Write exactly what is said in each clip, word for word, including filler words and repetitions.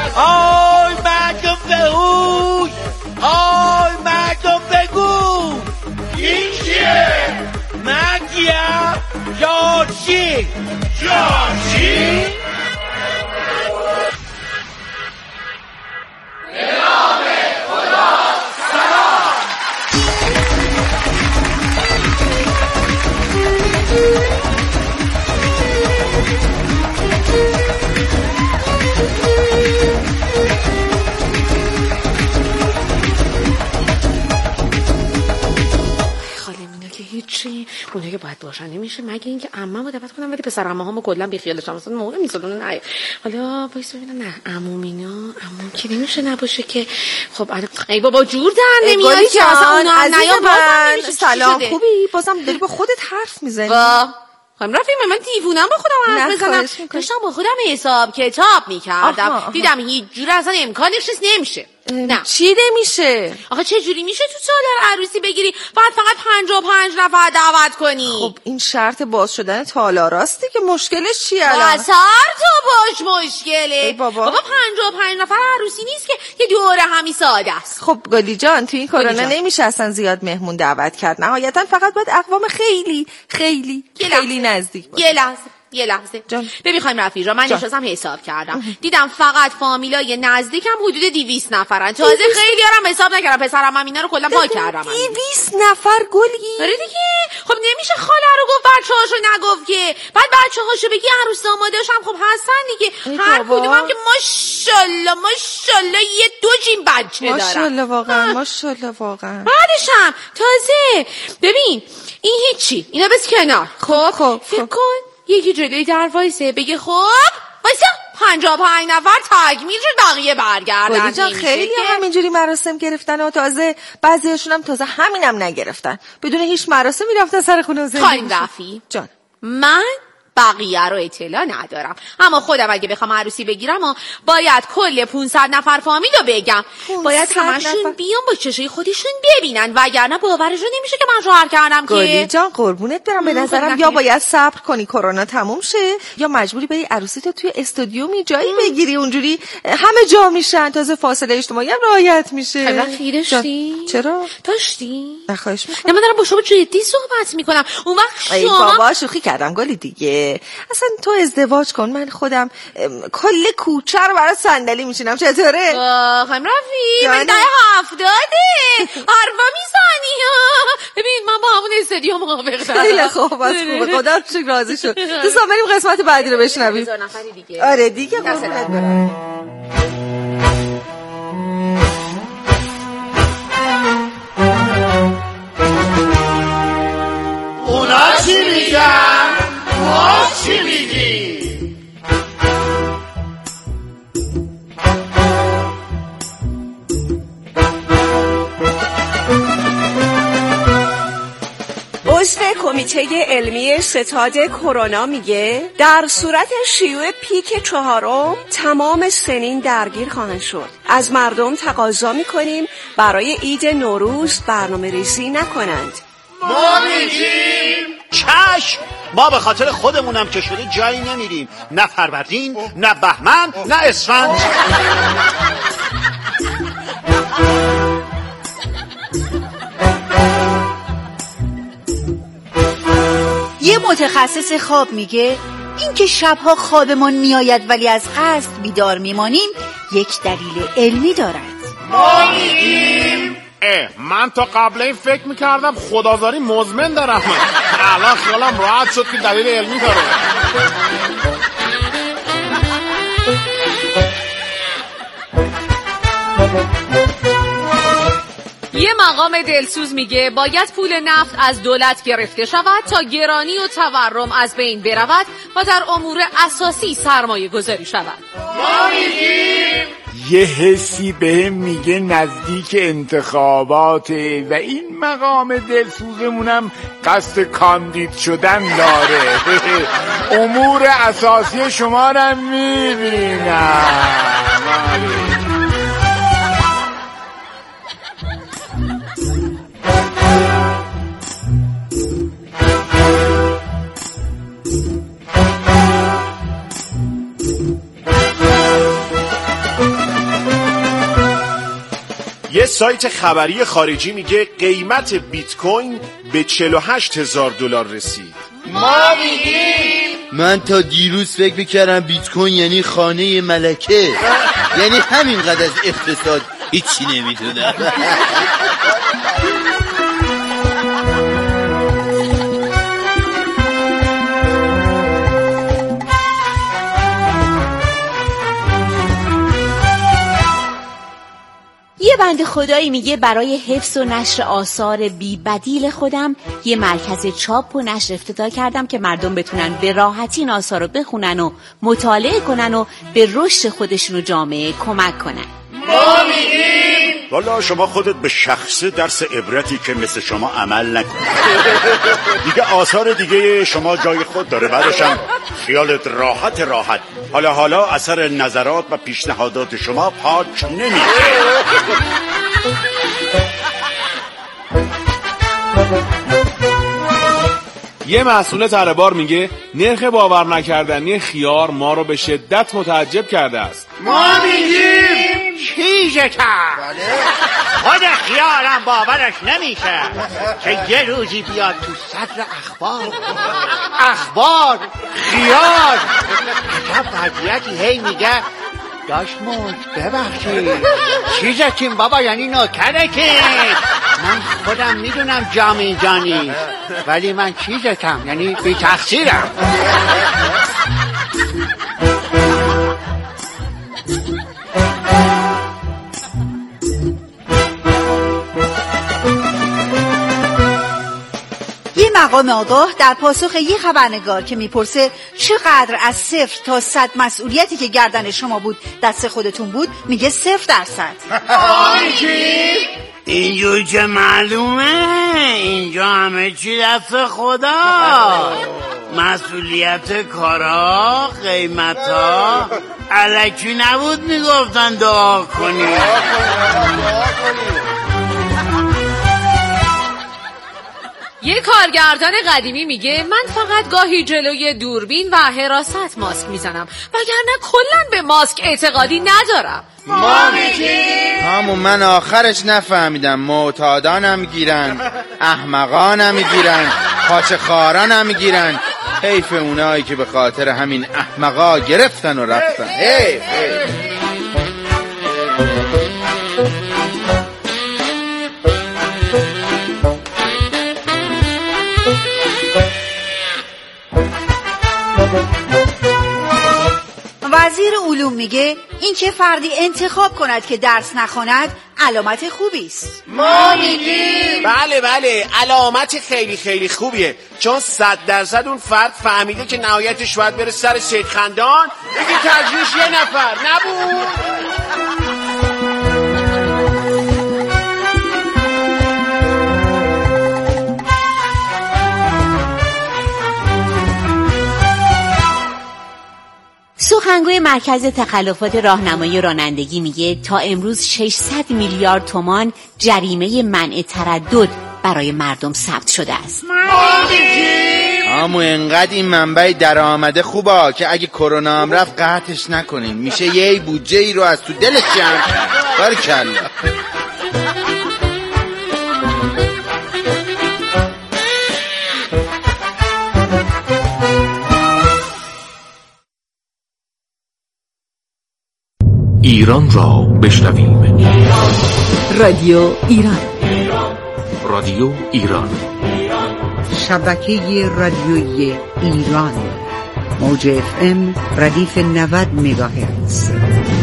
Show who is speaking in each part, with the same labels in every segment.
Speaker 1: آی مردم بهوش، آی مردم بگو این چیه؟ من کیم؟ جارچی جارچی؟ نام خدا سلام.
Speaker 2: هیچی اونایی که باید باشن نمیشه مگه اینکه عمم رو دعوت کنم، ولی پسر عمه‌هامو کلا بی خیالشم مثلا موقع میسادن. نه حالا وایس ببینم. نه عمومینا عموم که نمیشه نباشه که. خب الان ای بابا جور در نمیاد که اصلا اونا هم نیام بازم.
Speaker 3: سلام خوبی؟ بازم داری با خودت حرف میزنی؟
Speaker 2: خانم رفیق من دیوونم با خودم حرف بزنم. داشتم با خودم حساب کتاب میکردم، دیدم هیچ جور اصلا امکانش نیست. نمیشه. نه
Speaker 3: چی نمیشه؟
Speaker 2: آخه چه جوری میشه تو تالار عروسی بگیری بعد فقط پنجاه و پنج نفر دعوت کنی؟
Speaker 3: خب این شرط باز شدن تالاراستی که مشکلش چیه الان؟
Speaker 2: بسر تو باش مشکله.
Speaker 3: ای بابا
Speaker 2: بابا پنجاه و پنج نفر عروسی نیست که یه دوره همی ساده است.
Speaker 3: خب گلی جان تو این کرونا نمیشه اصلا زیاد مهمون دعوت کرد، نهایتا فقط باید اقوام خیلی خیلی خیلی نزدیک باشه.
Speaker 2: یه لحظه یه لحظه ببین خانم رفیقا من نشستم حساب کردم دیدم فقط فامیلای نزدیکم حدود دویست نفرن. تازه خیلی هم حساب نکردم، پسرم هم اینا رو کلا پاک کردم.
Speaker 3: دویست نفر گلی؟
Speaker 2: آره دیگه. خب نمیشه خاله رو گفت بچه‌هاشو نگفت که. بعد بچه‌هاشو بگی عروس داماداش هم خب هستن دیگه. هر کدوم هم که ماشاءالله ماشاءالله یه دو جیم بچه دارن.
Speaker 3: ماشاءالله واقعا ماشاءالله واقعا.
Speaker 2: بعدش هم تازه ببین این هیچی اینا بس کنار. خب خب فکر کن یکی جلوی در وایسه بگه خب وایسا پنجاه و پنج نفر تکمیل شد بقیه برگردن.
Speaker 3: گلی جان خیلی همینجوری مراسم گرفتن و تازه بعضیاشون هم تازه همینم نگرفتن، بدون هیچ مراسمی رفتن سر خونه و زندگی.
Speaker 2: خانم رفی جان من بقیه رو اطلاع ندارم، اما خودم اگه بخوام عروسی بگیرم و باید کل پانصد نفر فامیل رو بگم، باید همشون بیان با چشای خودشون ببینن وگرنه باورشون نمیشه که من شوهر کردم. که
Speaker 3: گلی جان قربونت برم، به نظرم یا باید صبر کنی کرونا تموم شه یا مجبوری بری عروسی تو توی استودیومی جایی بگیری، اونجوری همه جا میشن، تازه فاصله اجتماعی هم رعایت میشه.
Speaker 2: خیلی داشتی؟
Speaker 3: چرا؟
Speaker 2: داشتی؟
Speaker 3: نخواهش میکنم.
Speaker 2: من دارم با شما جدی صحبت میکنم. اون وقت شما
Speaker 3: ای بابا شوخی کردم گلی دیگه. اصلا تو ازدواج کن، من خودم کل کوچه رو برای صندلی میشینم. چطوره؟
Speaker 2: خانم رفی من ده هفتاده حرفا میزنی. ببین من با همون استودیو موافقم.
Speaker 3: خیلی خوب از خوبه خدا رو شکر راضی شد. دوستان بریم قسمت بعدی رو بشنویم. آره دیگه قربونت برم.
Speaker 1: اونا چی میگن؟ ما چی میگی؟
Speaker 4: عضو کمیته علمی ستاد کرونا میگه در صورت شیوع پیک چهارم تمام سنین درگیر خواهند شد. از مردم تقاضا میکنیم برای عید نوروز برنامه ریزی نکنند.
Speaker 1: ما میگیم چشم، ما به خاطر خودمونم که شده جایی نمیریم، نه فروردین نه بهمن نه اسفند.
Speaker 5: یه متخصص خواب میگه این که شبها خوابمون میآید ولی از قصد بیدار میمانیم یک دلیل علمی دارد.
Speaker 1: ما میگیم
Speaker 6: اه من تا قبل این فکر میکردم خدازاری مزمن دارم، الان خیالم راحت شد که دلیل علمی داره.
Speaker 2: یه مقام دلسوز میگه باید پول نفت از دولت گرفته شود تا گرانی و تورم از بین برود و در امور اساسی سرمایه گذاری شود.
Speaker 1: ما میگیم
Speaker 7: یه حسی بهم میگه نزدیک انتخاباته و این مقام دلسوزمونم قصد کاندید شدن داره. امور اساسی شما رو میبینم.
Speaker 8: یه سایت خبری خارجی میگه قیمت بیت کوین به چهل و هشت هزار دلار رسید.
Speaker 9: ما میگیم
Speaker 10: من تا دیروز فکر میکردم بیت کوین یعنی خانه ملکه، یعنی همینقدر از اقتصاد هیچی نمیدونم.
Speaker 4: یه بنده خدایی میگه برای حفظ و نشر آثار بی بدیل خودم یه مرکز چاپ و نشر افتتاح کردم که مردم بتونن به راحتی این آثار رو بخونن و مطالعه کنن و به رشد خودشون و جامعه کمک کنن.
Speaker 9: ما میگیم
Speaker 1: والا شما خودت به شخصه درس عبرتی که مثل شما عمل نکنی. دیگه آثار دیگه شما جای خود داره، بعدشم خیالت راحت راحت حالا حالا اثر نظرات و پیشنهادات شما پاک نمیشه.
Speaker 6: یه مسئول تره بار میگه نرخ باور نکردنی خیار ما رو به شدت متعجب کرده است.
Speaker 9: ما میگیم
Speaker 1: چیزتم خود خیارم باورش نمیشه که یه روزی بیاد تو صدر اخبار اخبار خیار عجب وضعیتی هی میگه داشت مشت ببخشید چیزتیم بابا، یعنی نوکرتیم. من خودم میدونم جام اینجا نیست ولی من چیزتم، یعنی بی تقصیرم.
Speaker 5: مقام آگاه در پاسخ یه خبرنگار که میپرسه چقدر از صفر تا صد مسئولیتی که گردن شما بود دست خودتون بود، میگه صفر درصد.
Speaker 10: اینجور که معلومه اینجا همه چی دست خدا، مسئولیت کارا قیمتا الکی نبود میگفتن دعا کنی.
Speaker 2: یه کارگردان قدیمی میگه من فقط گاهی جلوی دوربین و حراست ماسک میزنم وگرنه کلاً به ماسک اعتقادی ندارم.
Speaker 9: ما میگیم
Speaker 10: همون من آخرش نفهمیدم، معتادان هم میگیرن، احمقان هم میگیرن، پاچه خاران هم میگیرن. حیف اونایی که به خاطر همین احمقا گرفتن و رفتن. حیف حیف.
Speaker 5: وزیر علوم میگه این که فردی انتخاب کند که درس نخواند علامت خوبی است.
Speaker 9: ما میگیم
Speaker 8: بله بله علامت خیلی خیلی خوبیه، چون صد درصد اون فرد فهمیده که نهایتش باید بره سر سید خندان بگی تجریش یه نفر نبود.
Speaker 4: سخنگوی مرکز تخلفات راهنمایی رانندگی میگه تا امروز ششصد میلیارد تومان جریمه منع تردد برای مردم ثبت شده است.
Speaker 10: اما انقدر این منبع درآمده خوبه که اگه کرونا هم رفت قطعش نکنین، میشه یه بودجه ای رو از تو دلش جمع کرد. بارکالله.
Speaker 11: ایران را بشنویم.
Speaker 12: رادیو ایران.
Speaker 11: رادیو ایران.
Speaker 12: شبکه رادیویی ایران. موج اف ام ردیف نود مگاهرتز.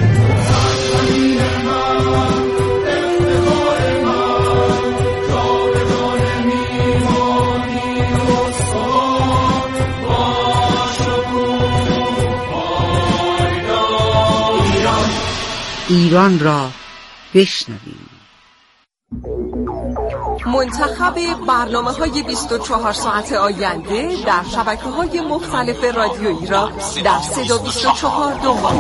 Speaker 12: ایران را بشنویم.
Speaker 3: منتخب برنامه‌های بیست و چهار ساعت آینده در شبکه‌های مختلف رادیو ایران در صدا بیست و چهار دنبال.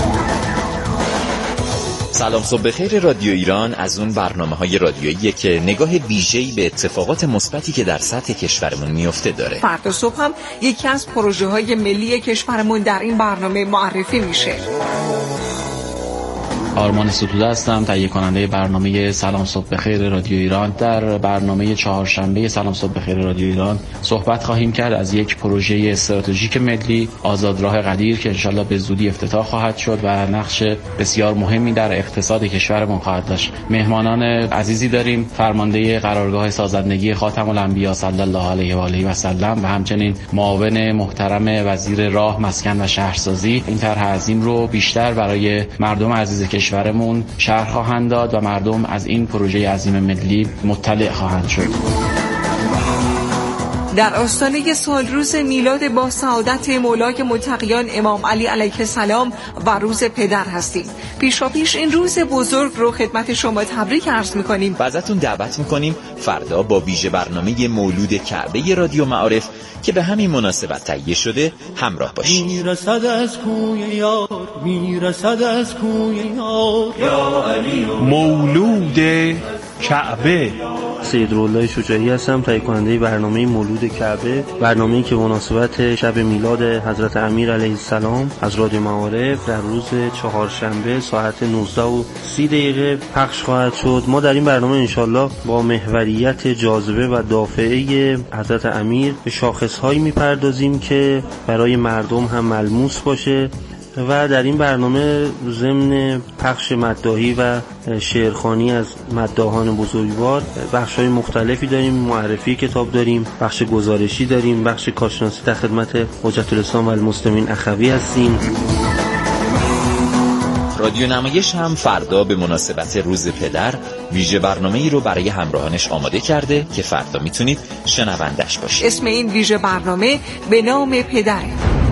Speaker 13: سلام صبح بخیر. رادیو ایران از اون برنامه‌های رادیوییه که نگاه ویژه‌ای به اتفاقات مثبتی که در سطح کشورمون میفته داره.
Speaker 3: فردا صبح هم یکی از پروژه‌های ملی کشورمون در این برنامه معرفی میشه.
Speaker 14: آرمان ستوده هستم، تهیه کننده برنامه سلام صبح بخیر رادیو ایران. در برنامه چهارشنبه سلام صبح بخیر رادیو ایران صحبت خواهیم کرد از یک پروژه استراتژیک ملی آزادراه قدیر که انشالله به زودی افتتاح خواهد شد و نقش بسیار مهمی در اقتصاد کشورمون خواهد داشت. مهمانان عزیزی داریم، فرمانده قرارگاه سازندگی خاتم الانبیا صلی الله علیه و آله و سلم و همچنین معاون محترم وزیر راه، مسکن و شهرسازی. این طرح عظیم رو بیشتر برای مردم عزیز کشورمون شرح خواهند داد و مردم از این پروژه عظیم ملی مطلع خواهند شد.
Speaker 3: در آستانه سالروز میلاد با سعادت مولای متقیان امام علی علیه السلام و روز پدر هستیم. پیشاپیش این روز بزرگ رو خدمت شما تبریک عرض میکنیم
Speaker 13: و ازتون دعوت میکنیم فردا با ویژه برنامه مولود کعبه رادیو معارف که به همین مناسبت تهیه شده همراه باشید.
Speaker 15: میرسد از کوی یار، میرسد از کوی یار، یا علی
Speaker 16: مولود کعبه.
Speaker 17: سید رولای شجاعی هستم، تهیه کننده برنامه مولود کعبه، برنامه‌ای که مناسبت شب میلاد حضرت امیر علیه السلام از رادیو معارف در روز چهارشنبه ساعت نوزده و سی دقیقه پخش خواهد شد. ما در این برنامه انشالله با محوریت جاذبه و دافعه حضرت امیر به شاخص‌هایی میپردازیم که برای مردم هم ملموس باشه و در این برنامه ضمن پخش مداحی و شعرخوانی از مداحان بزرگوار بخش‌های مختلفی داریم. معرفی کتاب داریم، بخش گزارشی داریم، بخش کارشناسی در خدمت حجت الاسلام و المسلمین اخوی هستیم.
Speaker 13: رادیو نمایش هم فردا به مناسبت روز پدر ویژه برنامه‌ای رو برای همراهانش آماده کرده که فردا میتونید شنوندش باشید.
Speaker 3: اسم این ویژه برنامه به نام پدر.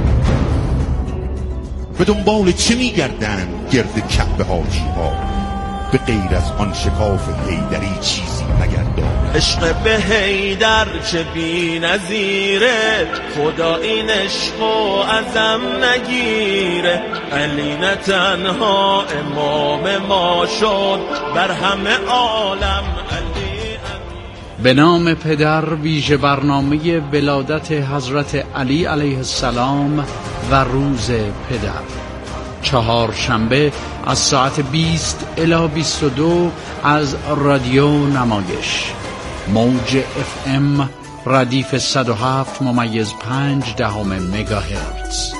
Speaker 18: به دنبال چه میگردن گرد کعبه حاجی ها؟ به غیر از آن شکاف حیدری چیزی نگردان.
Speaker 15: عشق به حیدر چه بی نظیره، خدا این عشق و ازم نگیره. علی نه تنها امام ما شد، بر همه عالم علی.
Speaker 19: به نام پدر ویژه برنامه ولادت حضرت علی علیه السلام و روز پدر، چهارشنبه از ساعت بیست الی بیست و دو از رادیو نمایش موج اف ام ردیف صد و هفت ممیز پنج دهم مگاهرتز.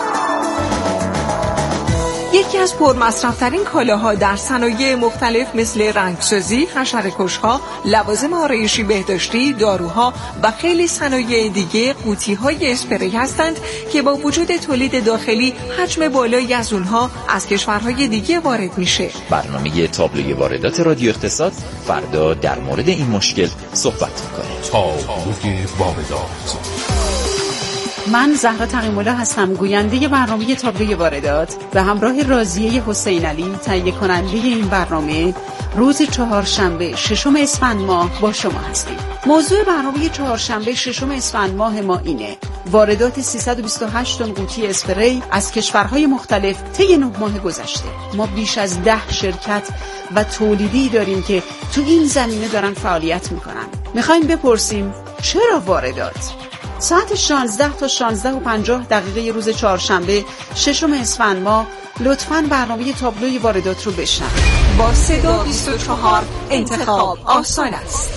Speaker 3: یکی از پرمصرف‌ترین کالاها در صنایع مختلف مثل رنگسازی، حشره‌کش‌ها، لوازم آرایشی بهداشتی، داروها و خیلی صنایع دیگه قوطی‌های اسپری هستند که با وجود تولید داخلی حجم بالایی از اونها از کشورهای دیگه وارد میشه.
Speaker 13: برنامه تابلوی واردات رادیو اقتصاد فردا در مورد این مشکل صحبت می‌کنه.
Speaker 18: تابلوی واردات.
Speaker 20: من زهرا تقی‌الله هستم، گوینده برنامه تابلوی واردات و همراه راضیه حسین علی تهیه کننده این برنامه روز چهارشنبه ششم اسفند ماه با شما هستیم. موضوع برنامه چهارشنبه ششم اسفند ماه ما اینه: واردات سیصد و بیست و هشت تن قوطی اسپری از کشورهای مختلف طی نه ماه گذشته. ما بیش از ده شرکت و تولیدی داریم که تو این زمینه دارن فعالیت میکنن. میخوایم بپرسیم چرا واردات؟ ساعت شانزده تا شانزده و پنجاه دقیقه روز چهارشنبه ششم اسفند ماه لطفاً برنامه تابلوی واردات رو بشنوید.
Speaker 3: با صدا بیست و چهار انتخاب آسان است.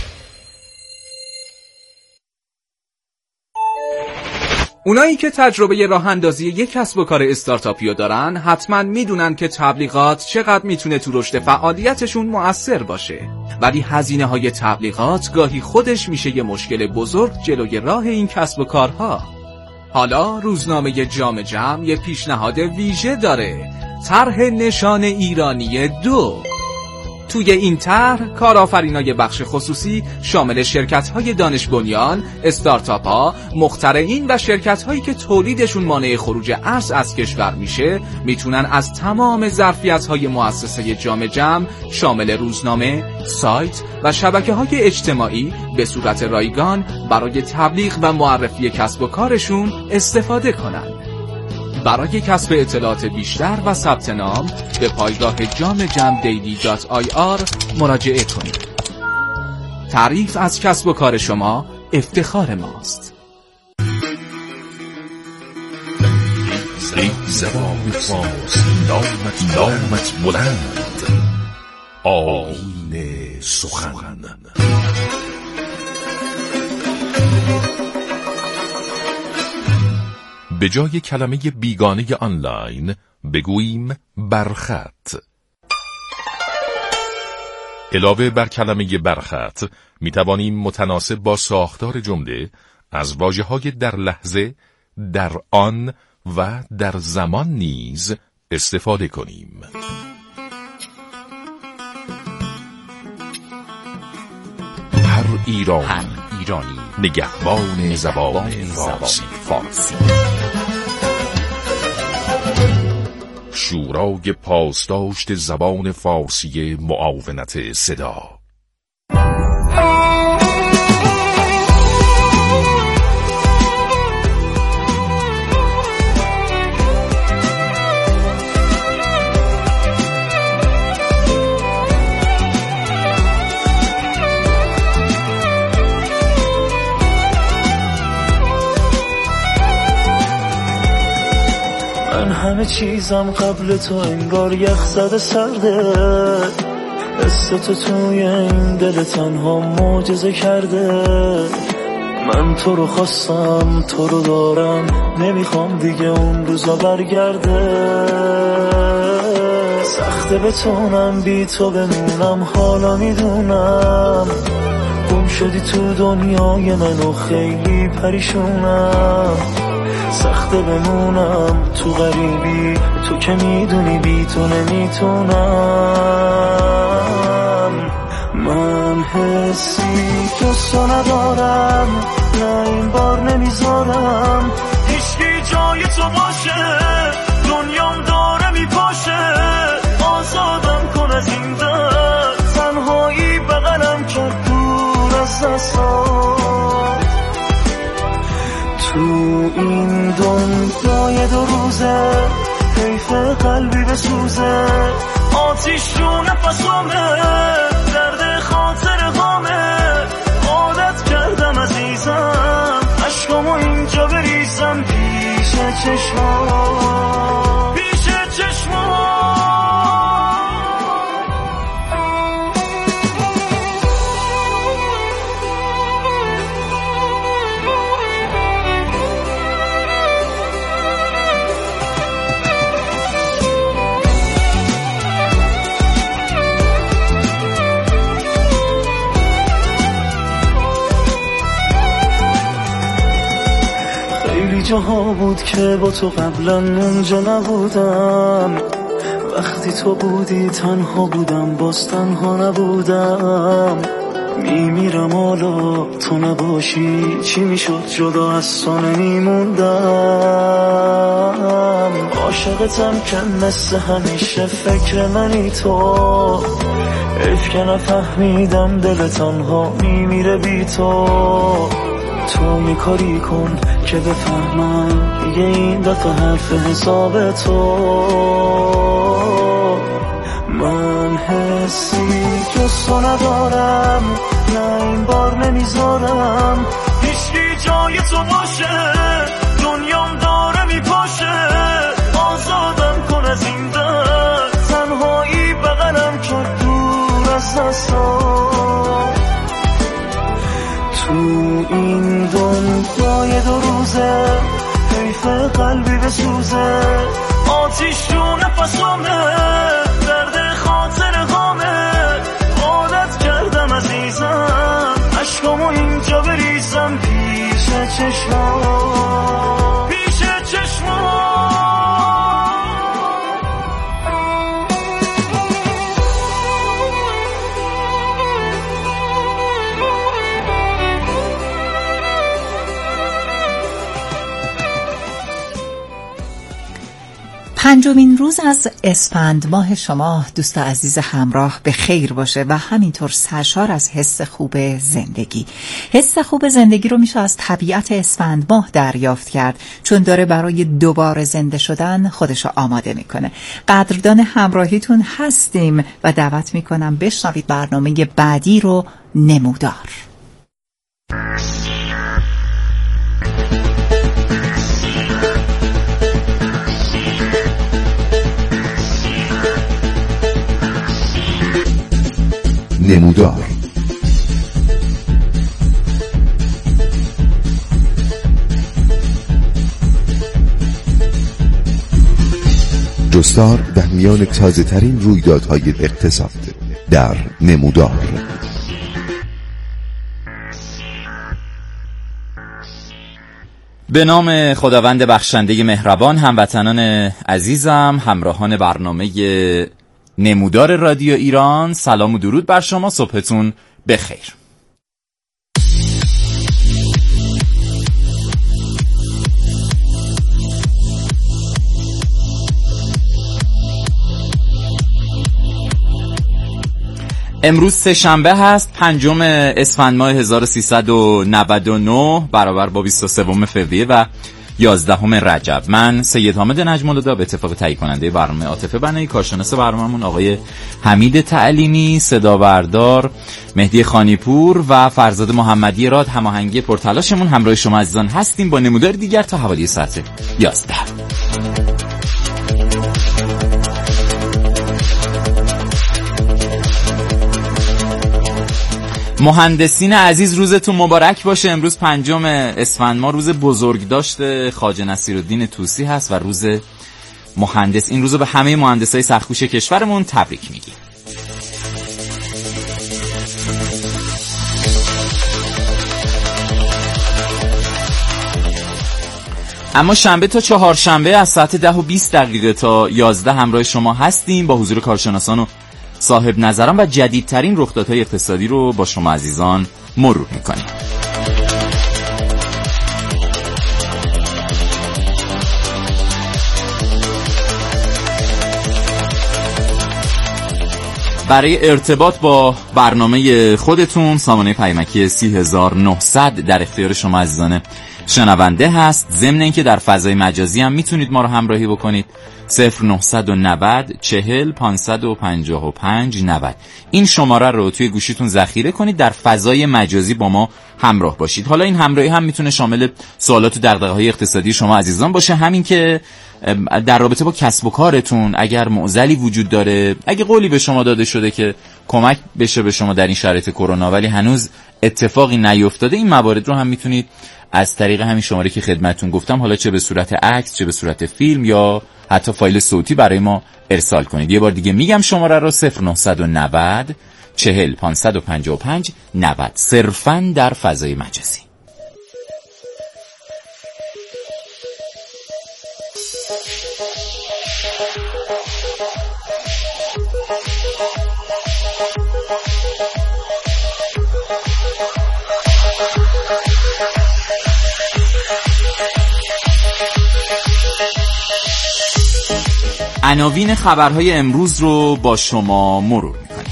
Speaker 21: اونایی که تجربه راه اندازی یک کسب و کار استارتاپی رو دارن حتما میدونن که تبلیغات چقدر میتونه تو رشد فعالیتشون مؤثر باشه، ولی هزینه های تبلیغات گاهی خودش میشه یه مشکل بزرگ جلوی راه این کسب و کارها. حالا روزنامه جام جم یه پیشنهاد ویژه داره: طرح نشان ایرانی دو. توی این طرح کارآفرینای بخش خصوصی شامل شرکت‌های دانش بنیان، استارتاپ‌ها، مخترعین و شرکت‌هایی که تولیدشون مانع خروج ارز از کشور میشه میتونن از تمام ظرفیت‌های مؤسسه جام جم شامل روزنامه، سایت و شبکه‌های اجتماعی به صورت رایگان برای تبلیغ و معرفی کسب و کارشون استفاده کنند. برای کسب اطلاعات بیشتر و ثبت نام به پایگاه جام جم دیلی دات آی آر مراجعه کنید. تعریف از کسب و کار شما افتخار ماست.
Speaker 11: ای زبان فارسی نامت نامت بلند، آیین سخن. به جای کلمه بیگانه آنلاین بگوییم برخط. علاوه بر کلمه برخط می توانیم متناسب با ساختار جمله از واژه‌های در لحظه، در آن و در زمان نیز استفاده کنیم. هر ایرانی, هر ایرانی نگهبان زبان فارسی. فارسی شورای پاسداشت زبان فارسی معاونت صدا.
Speaker 7: من همه چیزم قبل تو انگار یخ زده سرده، حس تو توی این دل تنها معجزه کرده. من تو رو خواستم، تو رو دارم، نمیخوام دیگه اون روزا برگرده. سخته بتونم بی تو بمونم، حالا میدونم گم شدی تو دنیای من و خیلی پریشونم. سخته بمونم تو غریبی، تو که میدونی بی تو نمیتونم. من حسی که تو ندارم، نه این بار نمیذارم هیچکی جای تو باشه. دنیام داره میپاشه، آزادم کن از این درد. تنهایی بغلم کرد دور از دستات. تو این دنیای دو روزه حیف قلبی بسوزه. آتیش رو نفسامه، درد خاطر غامه. عادت کردم عزیزم عشقامو اینجا بریزم پیش چشمام، پیش چشمام. جاها بود که با تو قبلا اونجا نبودم. وقتی تو بودی تنها بودم، باز تنها نبودم. میمیرم حالا تو نباشی، چی میشد جدا از تو نمیموندم. عاشقتم که مثل همیشه فکر منی تو. حیف که نفهمیدم دل تنها میمیره بی تو. تو میکاری کن که بفهمم دیگه این دفعه حرف حساب تو. من حسی که تو ندارم، نه این بار نمیذارم هیچکی جای تو باشه. دنیام داره میپاشه، آزادم کن از این درد. تنهایی بغلم کرد دور از دستات. تو این دنیای دو روزه حیف قلبی بسوزه. آتیش رو نفسامه، درد خاطر غامه. عادت کردم عزیزم عشقامو اینجا بریزم پیش چشمام، پیش چشمام.
Speaker 3: پنجمین روز از اسفند ماه شما دوست عزیز همراه به خیر باشه و همینطور سرشار از حس خوب زندگی. حس خوب زندگی رو میشه از طبیعت اسفند ماه دریافت کرد، چون داره برای دوباره زنده شدن خودشو آماده میکنه. قدردان همراهیتون هستیم و دعوت میکنم بشنوید برنامه بعدی رو، نمودار.
Speaker 18: نمودار. جستار در میان تازه ترین رویدادهای اقتصاد در نمودار.
Speaker 6: به نام خداوند بخشنده مهربان، هموطنان عزیزم، همراهان برنامه نمودار رادیو ایران، سلام و درود بر شما، صبحتون بخیر. امروز سه شنبه هست، پنجم اسفند ماه هزار و سیصد و نود و نه برابر با بیست و سوم فوریه و یازدهم رجب. من سید حامد نجم‌الهدی به اتفاق تهیه کننده برنامه عاطفه بنایی، کارشناس برنامه‌مون آقای حمید تعلیمی، صدا بردار مهدی خانیپور و فرزاد محمدی راد هماهنگی پرتلاشمون همراه شما عزیزان هستیم با نمودار دیگر تا حوالی ساعت یازده. مهندسین عزیز، روزتون مبارک باشه. امروز پنجم اسفند ماه روز بزرگداشت خواجه نصیرالدین طوسی هست و روز مهندس. این روزو به همه مهندسای سخت‌کوش کشورمون تبریک میگیم. اما شنبه تا چهارشنبه از ساعت ده و بیست دقیقه تا یازده همراه شما هستیم با حضور کارشناسان و صاحب نظران و جدیدترین رخدادهای اقتصادی رو با شما عزیزان مرور میکنیم. برای ارتباط با برنامه خودتون سامانه پیامکی سی هزار و نهصد در اختیار شما عزیزان شنونده هست. ضمن اینکه در فضای مجازی هم میتونید ما رو همراهی بکنید. صفر نهصد و نود چهل پانصد و پنجاه و پنج نود این شماره رو توی گوشیتون ذخیره کنید، در فضای مجازی با ما همراه باشید. حالا این همراهی هم میتونه شامل سوالات و دغدغه‌های اقتصادی شما عزیزان باشه، همین که در رابطه با کسب و کارتون اگر معضلی وجود داره، اگه قولی به شما داده شده که کمک بشه به شما در این شرایط کرونا ولی هنوز اتفاقی نیفتاده، این موارد رو هم میتونید از طریق همین شماره که خدمتتون گفتم، حالا چه به صورت عکس، چه به صورت فیلم یا حتی فایل صوتی برای ما ارسال کنید. یه بار دیگه میگم شماره رو صفر نهصد و نود چهل پانصد و پنجاه و پنج نود، صرفاً در فضای مجازی. عناوین خبرهای امروز رو با شما مرور میکنیم.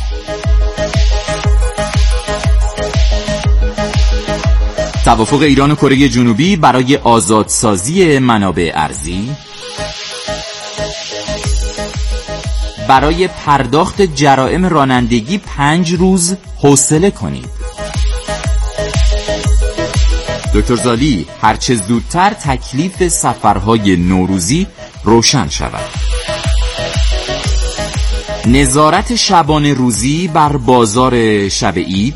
Speaker 6: توافق ایران و کره جنوبی برای آزادسازی منابع ارضی. برای پرداخت جرائم رانندگی پنج روز حوصله کنید. دکتر زالی، هرچه زودتر تکلیف سفرهای نوروزی روشن شود. نظارت شبانه روزی بر بازار شب عید.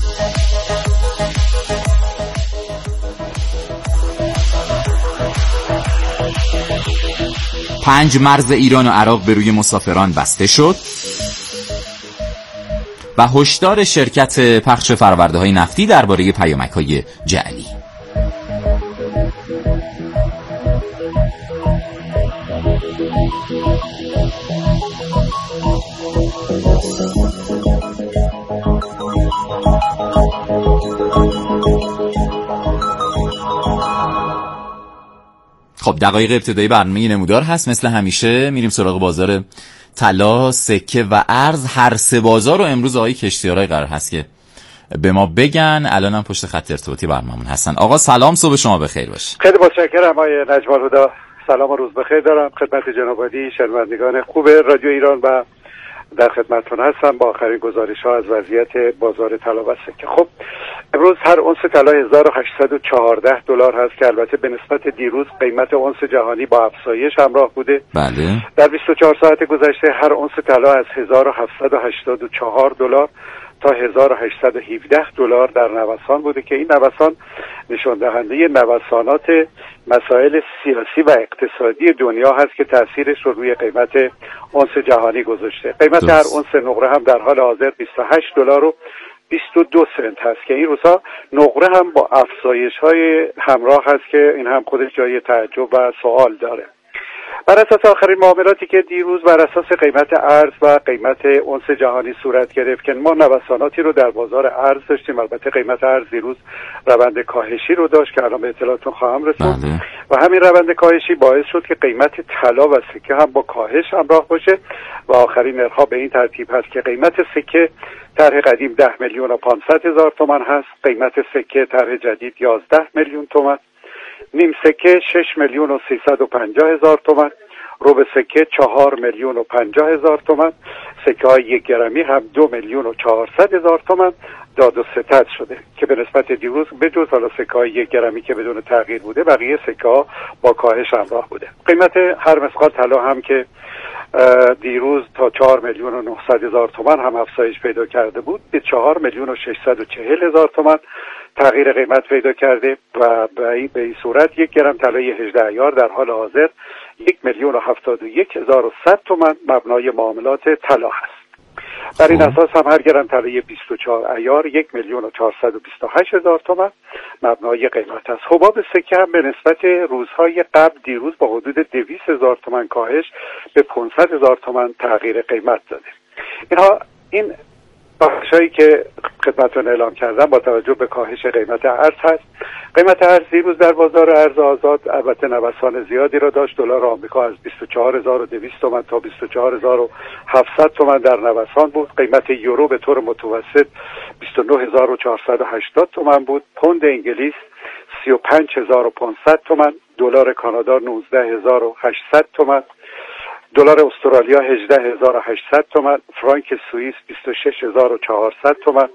Speaker 6: پنج مرز ایران و عراق به روی مسافران بسته شد. و هشدار شرکت پخش فرآورده‌های نفتی درباره پیامک‌های جعلی. خب دقایق ابتدایی برنامه نمودار هست. مثل همیشه میریم سراغ بازار طلا، سکه و ارز. هر سه بازار رو امروز آقای کشتیارای قرار هست که به ما بگن. الانم پشت خط ارتباطی برنامه‌مون هستن. آقا سلام، صبح شما بخیر باشه.
Speaker 22: خیلی متشکرم آقای نجم‌الهدی. سلام و روز بخیر دارم خدمت جناب عالی شنوندگان خوب رادیو ایران و در خدمتتون هستم با آخرین گزارش‌ها از وضعیت بازار طلا و سکه. خب امروز هر اونس طلا هزار و هشتصد و چهارده دلار هست که البته به نسبت دیروز قیمت اونس جهانی با افزایش همراه بوده.
Speaker 6: بله.
Speaker 22: در بیست و چهار ساعت گذشته هر اونس طلا از هزار و هفتصد و هشتاد و چهار دلار تا هزار و هشتصد و هفده دلار در نوسان بوده که این نوسان نشان دهنده نوسانات مسائل سیاسی و اقتصادی دنیا هست که تاثیرش رو روی قیمت اونس جهانی گذاشته. قیمت هر اونس نقره هم در حال حاضر بیست و هشت دلار و بیست و دو سنت هست که این روزها نقره هم با افزایش‌های همراه هست که این هم خودش جای تعجب و سوال داره. بر اساس آخرین معاملاتی که دیروز بر اساس قیمت ارز و قیمت اونس جهانی صورت گرفت که ما نوساناتی رو در بازار ارز داشتیم، البته قیمت ارز دیروز روند کاهشی رو داشت که الان به اطلاعاتون خواهم رسوند و همین روند کاهشی باعث شد که قیمت طلا و سکه هم با کاهش همراه باشه و آخرین نرخ‌ها به این ترتیب هست که قیمت سکه طرح قدیم ده میلیون و پانصد هزار تومان هست، قیمت سکه طرح جدید یازده میلیون تومان، نیم سکه شش میلیون و سیصد و پنجاه هزار تومان، ربع سکه چهار میلیون و پنجاه هزار تومان، سکه های یک گرمی هم دو میلیون و چهارصد هزار تومان داد و ستد شده که به نسبت دیروز به جز حالا سکه های یک گرمی که بدون تغییر بوده بقیه سکه ها با کاهش همراه بوده. قیمت هر مسقال طلا هم که دیروز تا چهار میلیون و نهصد هزار تومان هم افزایش پیدا کرده بود به چهار میلیون و ششصد و چهل هزار تومان تغییر قیمت پیدا کرده و به این صورت یک گرم طلای هجده عیار در حال حاضر یک میلیون و هفتاد و یک هزار و صد تومان مبنای معاملات طلا هست. بر این اساس هم هر گرم طلای بیست و چهار عیار یک میلیون و چهارصد و بیست و هشت هزار تومان مبنای قیمت است. حباب سکه هم به نسبت روزهای قبل دیروز با حدود دویست هزار تومان کاهش به پانصد هزار تومان تغییر قیمت داده. اینها این کاهش‌هایی که خدمتتون اعلام کردم با توجه به کاهش قیمت ارز هست. قیمت ارز دیروز در بازار ارز آزاد البته نوسان زیادی را داشت. دلار آمریکا از بیست و چهار هزار و دویست تومان تا بیست و چهار هزار و هفتصد تومان در نوسان بود. قیمت یورو به طور متوسط بیست و نه هزار و چهارصد و هشتاد تومان بود. پوند انگلیس سی و پنج هزار و پانصد تومان، دلار کانادا نوزده هزار و هشتصد تومان، دلار استرالیا هجده هزار و هشتصد تومان، فرانک سوئیس بیست و شش هزار و چهارصد تومان،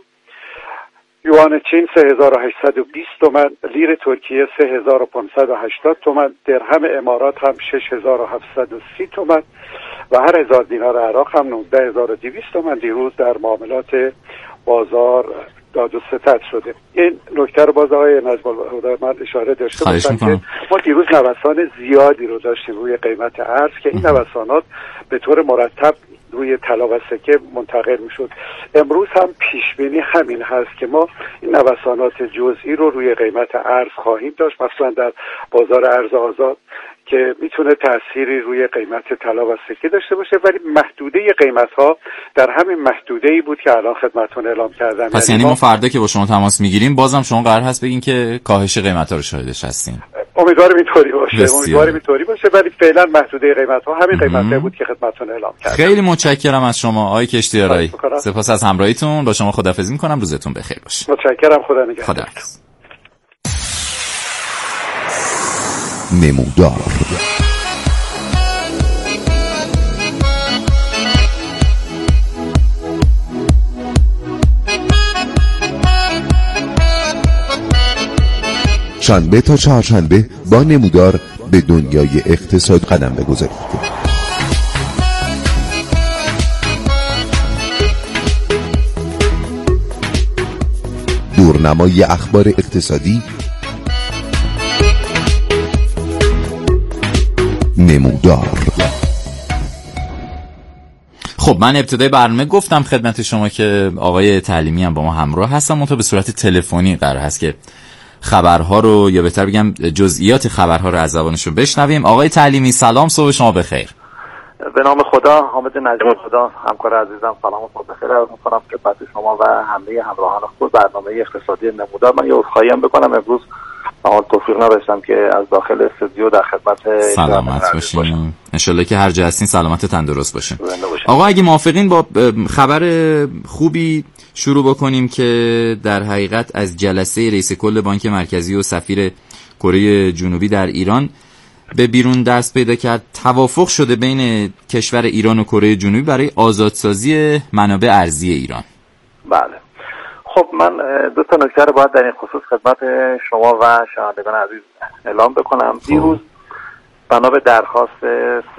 Speaker 22: یوان چین سه هزار و هشتصد و بیست تومان، لیر ترکیه سه هزار و پانصد و هشتاد تومان، درهم امارات هم شش هزار و هفتصد و سی تومان و هر هزار دینار عراق هم نوزده هزار و دویست تومان دیروز در معاملات بازار داد و ستد شده. این نکته رو باز آقای نجم الهدی من اشاره داشته باشم که ما دیروز نوسان زیادی رو داشتیم روی قیمت ارز که این نوسانات به طور مرتب روی طلا و سکه منتقل میشد. امروز هم پیش بینی همین هست که ما این نوسانات جزئی رو روی قیمت ارز خواهیم داشت، مثلا در بازار ارز آزاد که میتونه تأثیری روی قیمت طلا و سکه داشته باشه، ولی محدوده قیمت ها در همین محدوده ای بود که الان خدمتتون اعلام کردم.
Speaker 6: پس یعنی ما فردا که با شما تماس میگیریم بازم شما قرار هست بگین که کاهش قیمت ها رو شاهدش هستین؟
Speaker 22: امیدوارم اینطوری باشه. امیدوارم اینطوری باشه، ولی فعلا محدوده قیمت ها همین قیمته بود که خدمتتون اعلام کردم.
Speaker 6: خیلی متشکرم از شما آقای کشتیارایی. سپاس از همراهیتون. با شما خداحافظی میکنم. روزتون بخیر باشه.
Speaker 22: متشکرم. خدا نگهدار.
Speaker 6: خدا
Speaker 18: نمودار شنبه تا چهارشنبه با نمودار به دنیای اقتصاد قدم بگذارید. دورنمای اخبار اقتصادی، نمودار.
Speaker 6: خب من ابتدای برنامه گفتم خدمت شما که آقای تعلیمی هم با ما همراه هستن، منتها به صورت تلفنی قرار هست که خبرها رو یا بهتر بگم جزئیات خبرها رو از زبانشون بشنویم. آقای تعلیمی سلام، صبح شما بخیر.
Speaker 1: به نام خدا، حامد نجم خدا، همکار عزیزم سلام و صبح بخیر عرض می‌کنم خدمت شما و همه همراهان خود برنامه اقتصادی نمودار. من یه عذرخواهی هم بکنم، امروز حال توفیق نداشتم که از داخل استودیو در خدمت
Speaker 6: سلامت باشین. انشالله که هر جا هستین سلامت و تندرست باشین. آقا اگه موافقین با خبر خوبی شروع بکنیم که در حقیقت از جلسه رئیس کل بانک مرکزی و سفیر کره جنوبی در ایران به بیرون دست پیدا کرد. توافق شده بین کشور ایران و کره جنوبی برای آزادسازی منابع ارزی ایران.
Speaker 1: بله. خب من دو تا نکته رو باید در این خصوص خدمت شما و شنوندگان عزیز اعلام بکنم. دیروز بنا به درخواست